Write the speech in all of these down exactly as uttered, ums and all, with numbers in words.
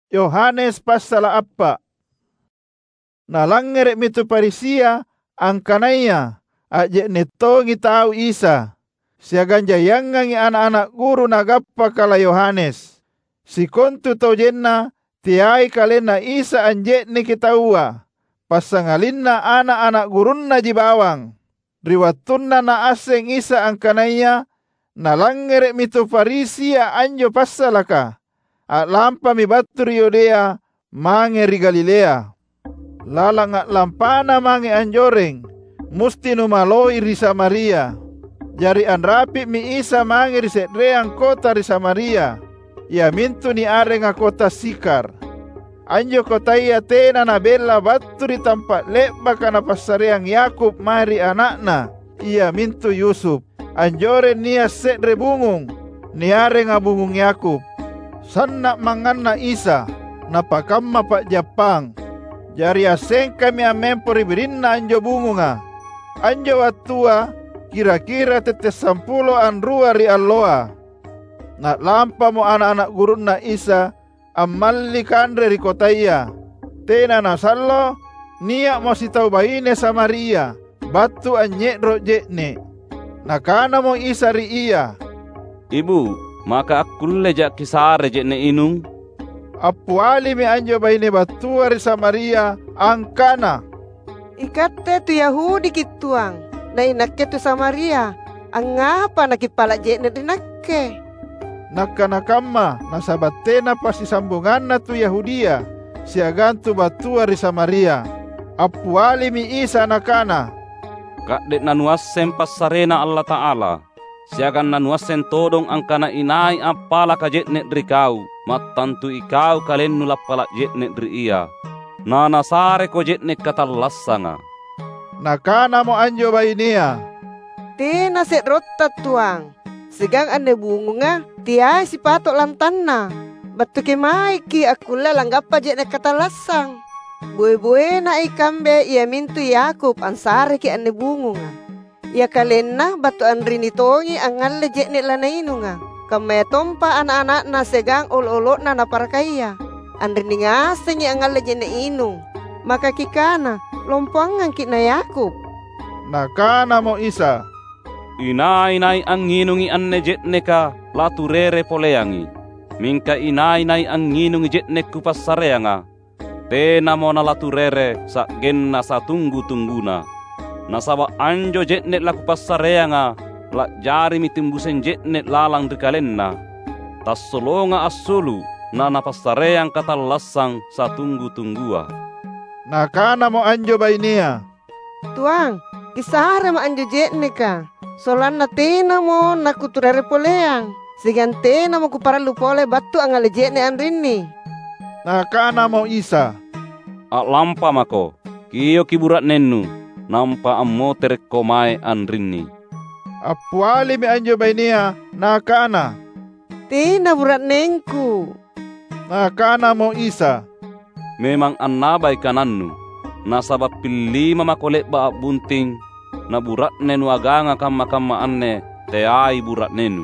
Yohanes pasal apa? Nalangere mitu Parisia angkanaya aje netongi tau Isa. Siagan jayangangi anak-anak guru nagappa kala Yohanes. Si kontu tau jenna tiai kalena Isa anjetne kitaua. Pasangalinna anak-anak gurunna jibawang. Riwatunna na aseng Isa angkanaya nalangere mitu Parisia anjo pasalaka. At lampa mi baturi Yudea mange ri Galilea. Lalang at lampana mange anjoreng musti numaloi ri Samaria. Jari anrapi mi Isa mange ri sedreang kota ri Samaria. Ia mintu ni arenga kota Sikar. Anjo kota ia tena na bella baturi tempat lebak kana pasareang Yakub mari anakna. Ia mintu Yusuf. Anjore nia sedre bungung ni arenga bungung Yakub. Sanna manganna Isa napakamma pak Japang. Jari aseng kami amempori birinna anjo bungunga. Anjo watua kira-kira tete sampulo anrua ri alloa. Nak lampa mo anak-anak gurunna Isa amalli kandre ri kota iya. Tena nasallo niak mo sitau baine Samaria batu anyedro jekne. Nakana mo Isa ri iya. Ibu, maka akulle jak kisare jekne inung. Apuali mi anjo baine batua ri Samaria angkana. Ikatte tu Yahudi kituang, na inakke tu Samaria. Angapa nakipala jekne dinakke? Nakanakamma nasabatena pasi sambunganna tu Yahudia siagantu batua ri Samaria. Apuali mi Isa nakana. Kadek nanuasen pasarena Allah Ta'ala. Siagan nanuasen todong angkana inai apala ka jekne dri kau. Matantu ikau kalen nulap palak jekne dri iya. Na nasare ko jekne katalasanga. Nakana mo anjo bainia. Tena set rotta tuang. Segang ane bungunga tiai si patok lantanna. Batu kemai ki akulla langgappa jekne katalasang. Bue-bue na ikambe ia mintu Yakub ansare ki ane bungunga. Ia kalenna batu andrini tongi angalle jekne lanainunga. Kamaya tompa anak-anak na segang ol-olok na naparakaya. Andrini ngasengi angalle jekne inung. Maka kikana lompangan ki na Yakub. Nakana mo Isa. Inai-nai ang nginungi anne jekne ka laturere poleangi. Mingka inai-nai ang nginungi jekne kupasareanga. Tena mo na laturere sa genna sa tunggu-tungguna. Nasaba anjo jekne laku pasareanga la jari mitimbusen jekne lalang rikalenna. Tas solonga asulu na napasareang katalasang sa tunggu-tunggua. Nakana mo anjo bainia. Tuang, kisare mo anjo jekne ka. Solan na tena mo nakuturere poleang. Sigan tena mo kuparalu pole batu angale jekne andrini. Nakana mo Isa. Ak lampa mako, kiyo kiburat nennu, nampa ammo terko mae andrini. Apuali mi anjo bainia nakana. Tena burat nengku. Nakana mo Isa. Memang annabai kanannu, nasabab pilima makolek ba bunting, na burat nenu aganga kamma-kamma anne, teai burat nenu.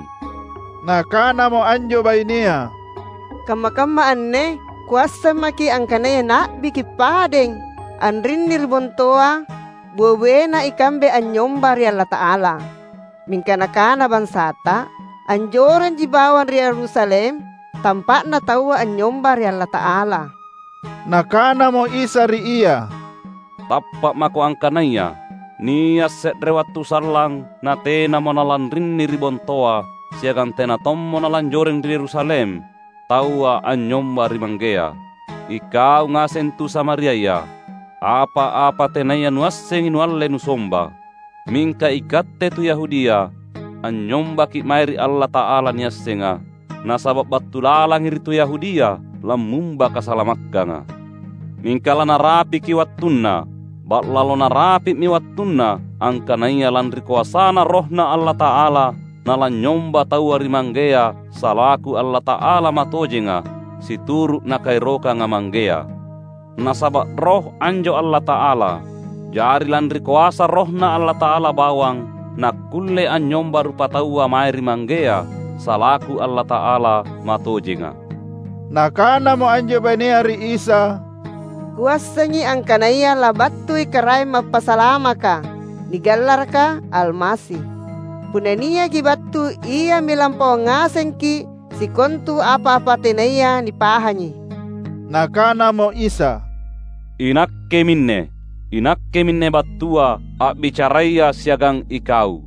Nakana mo anjo bainia. Kamma-kamma anne, kuasa maki angkanaya na bikipadeng. Andrin nirbontoa, buwe na ikambe anyomba ri Allah Ta'ala. Mingkanakana bansata, anjoran jibawan ri Yerusalem, tampak na tawa anyomba ri Allah Ta'ala. Nakana mo Isa ri iya. Tapak mako angkanaya, niya set rewatu salang na tena monalandrin ni ribontoa, siagan tena tom monalanjoreng di Yerusalem, tawa anyomba rimanggea. Ikau ngasen tu Samaria ya, apa-apa tenaya nuaseng inualle nusomba. Mingka ikatte tu Yahudia, anyomba ki mairi Allah Ta'ala niasenga, nasabab batulalang iritu Yahudia, lamumba kasalamakanga. Mingka lana rapi ki wattunna, bat lalo narapi mi wattunna, angkanaya lan rikuasana rohna Allah Ta'ala, nalan nyomba tawa rimanggea, salaku Allah Ta'ala matojenga, situru nakairoka ngamanggea. Nasabak roh anjo Allah Ta'ala, jari lan rikuasa rohna Allah Ta'ala bawang, nakulle anyomba rupa tawa mai rimanggea, salaku Allah Ta'ala matojenga. Nakana mo anjo bainia ri Isa, kuasangi ang kanaya labatui karay mapasalama ka, nigalar ka almasi. Punania gibatu iya milampau ngaseng ki si kontu apa-apa tenaya ni pahanyi. Nakana mo Isa, Inakke minne, inakke minne battua a bicaraya siagang ikau.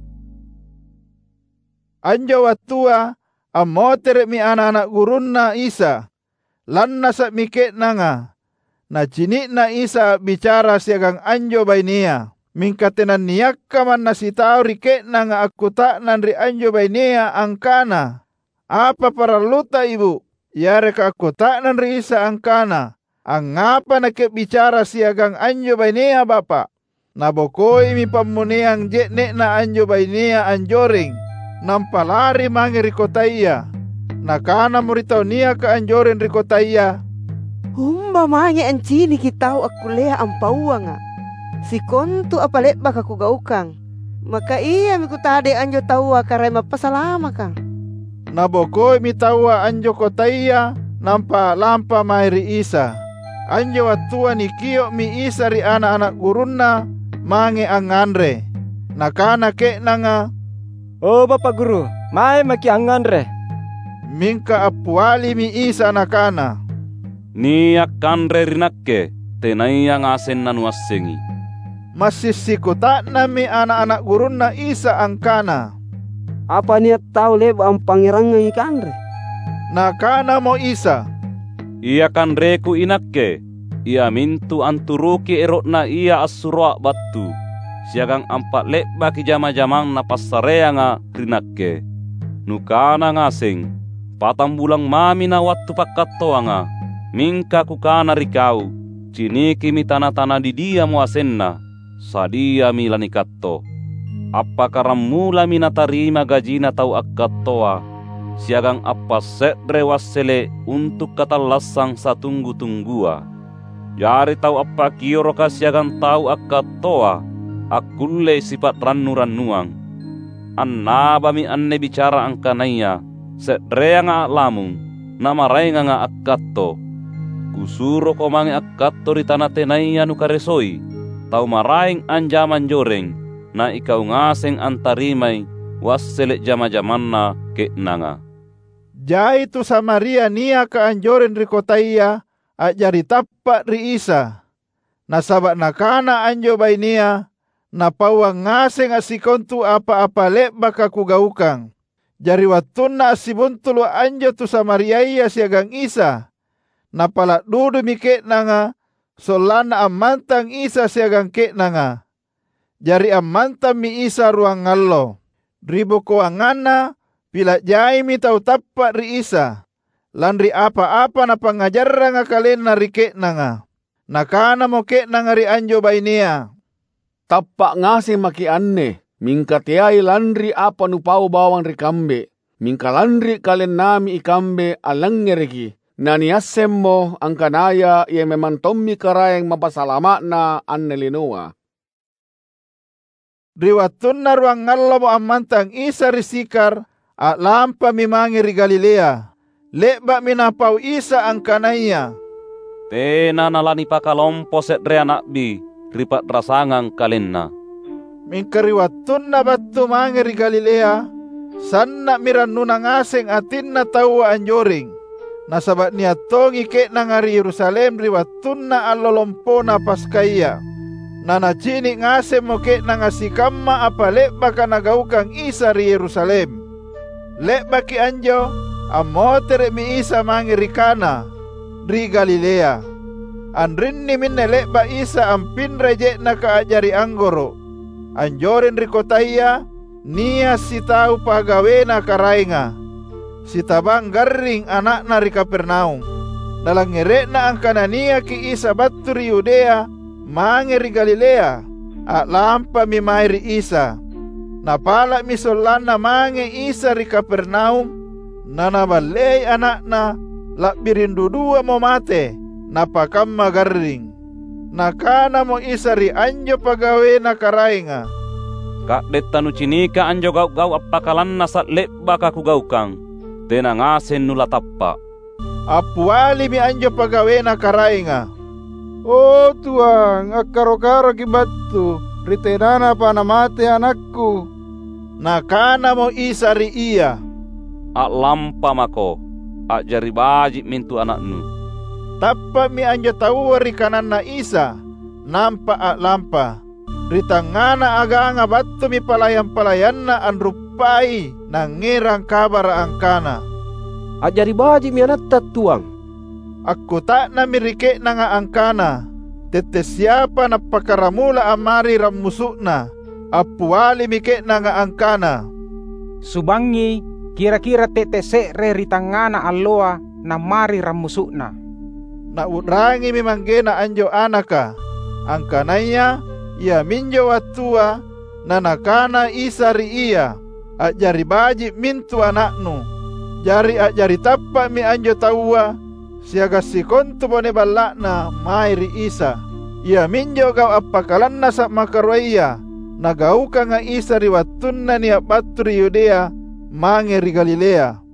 Anjo wattua amotere mi anak-anak gurunna Isa, lanna sa mikek nanga. Na cinik na Isa bicara siagang anjo bainia. Mingkatenan niyakka man nasitau rikek nanga aku tak nan ri anjo bainia angkana. Apa paraluta ibu? Yare ka aku tak nan ri Isa angkana. Ang ngapa nakek bicara siagang anjo bainia bapa? Nabokoi mi pamuniang jet nek na anjo bainia anjoring. Nampalari mangi rikotaya. Nakana muritau nia ka anjoren rikotaya. Humba mangi ancini kitau aku lea ampauwa nga. Si kontu apalek baka ku gaukang. Maka iya miku tade anjo tawa karay mapasalama kang. Nabokoi mi tawa anjo kotaya nampa lampa mairi Isa. Anjo watua ni kio mi Isa ri anak-anak gurunna mange angandre. Nakana kek nanga, Oh Bapak Guru, mai maki angandre. Mingka apuali mi Isa nakana, Niak kandre rinakke, tenaya ngasen nanuasengi. Masisiku tak nami anak-anak gurunna Isa angkana. Apa niat tahu leba ang pangerangan ikandre? Nakana mo Isa, Ia kandreku inakke, ia mintu anturuki erokna ia asurwa batu. Siagang ampat leba ki jama-jamang na passareanga rinakke. Nukana ngaseng, patang bulang mami na wattu pakkattoanga. Mingka kukana rikau, ciniki mi tanah-tanah di dia muasenna, sadia mi lanikatto. Apa karamula mi natarima gajina tau akkattoa, siagang apa sedre wassele untuk katalasang satunggu-tunggua. Jari tau apa kioroka siagang tau akkattoa, akulle sifat rannu-rannuang. Annaba mi anne bicara angkanaya, sedre nga lamung, namaray nga nga akkatto. Kusuro ko mangi akkatto ri tanah tenaya nukaresoi, tau maraing anjaman joreng, na ikaw ngaseng antarimay, wassele jama-jamanna kek nanga. Jai tu Samaria nia ka anjoren ri kotaya, ajari tappa ri Isa. Nasabat nakana anjo bainia, napawa ngaseng asikontu apa-apa lek baka kugaukang. Jari watuna asibuntulu anjo tu Samaria iya siagang Isa. Napala dudu mi kek nanga, solana amantang Isa siagang kek nanga. Jari amantang mi Isa ruang ngallo. Ribu ko angana, pila jai mi tau tappa ri Isa. Landri apa-apa na pangajarra nga kalen na ri kek nanga. Nakana mo kek nanga ri anjo bainia. Tappa ngase maki anne, mingka tiai landri apa nupau bawang rikambe. Mingka landri kalen nami ikambe alangereki. Naniasem mo ang kanaya iya memang tommi karayang mapasalama na annelinoa. Riwatun na ruang ngallo mo amantang Isa risikar at lampa mimangi ri Galilea. Leba minapaw Isa ang kanaya. Tena nalani pakalompo sedre anak bi, ripat rasangang kalenna. Mingkariwatun na batu mangi ri Galilea, sanna mirannu na ngaseng atin na tawa anjoring. Nasabat niya tongi kek nangari Yerusalem riwatun na alolompo na paskaya. Nanacini ngase mo kek nangasikama apa lek baka nagaukang Isa ri Yerusalem. Lek baki anjo, amotere mi Isa mangi ri Kana, ri Galilea. Anrin ni minne lek ba Isa ampin rejek na kaajari anggoro. Anjoren ri kotaya, niya si tau pagawe na karainga. Si tabang garing anak na ri Kapernaum. Nalangere na ang kanania ki Isa batu ri Yudea, mangi ri Galilea, at lampa mi may ri Isa. Napala mi solan na mangi Isa ri Kapernaum, na nabalay anak na, lakbirin dudua mo mate, napakam magaring. Nakana mo Isa ri anjo pagawe na karainga. Kak detanu cinika anjo gau-gau apakalan nasat lek baka kugaukang. Tena ngasen nula tappa. Apuali mi anjo pagawena karainga. Oh Tuang, akkaro-karo kibattu, ritenana pa namate anakku. Nakana mo Isa ri iya. Ak lampa mako, ak jari baji mintu anaknu. Tappa mi anjo tau ri kanan na Isa, nampa ak lampa. Ritangana aganga battu mi palayan-palayanna anrupai nangirang kabar angkana. Ak jari baji mi anatta tuang. Aku tak na mirike na nga angkana. Tete siapa na pakaramula amari ramusukna. Apuali mike na nga angkana. Subangi kira-kira tete sekre ritangana alloa na mari ramusukna. Naudrangi mi manggena anjo anaka. Angkananya ia minjo watua na nakana Isa ri iya. Ak jari baji mintu anaknu. Jari ak jari tappa mi anjo taua. Siaga si kontu bone balakna mai ri Isa. Ia minjo gau appakalanna sak makarwaya. Nagauka nga Isa ri wattunna ni abatu ri Yudea mange ri Galilea.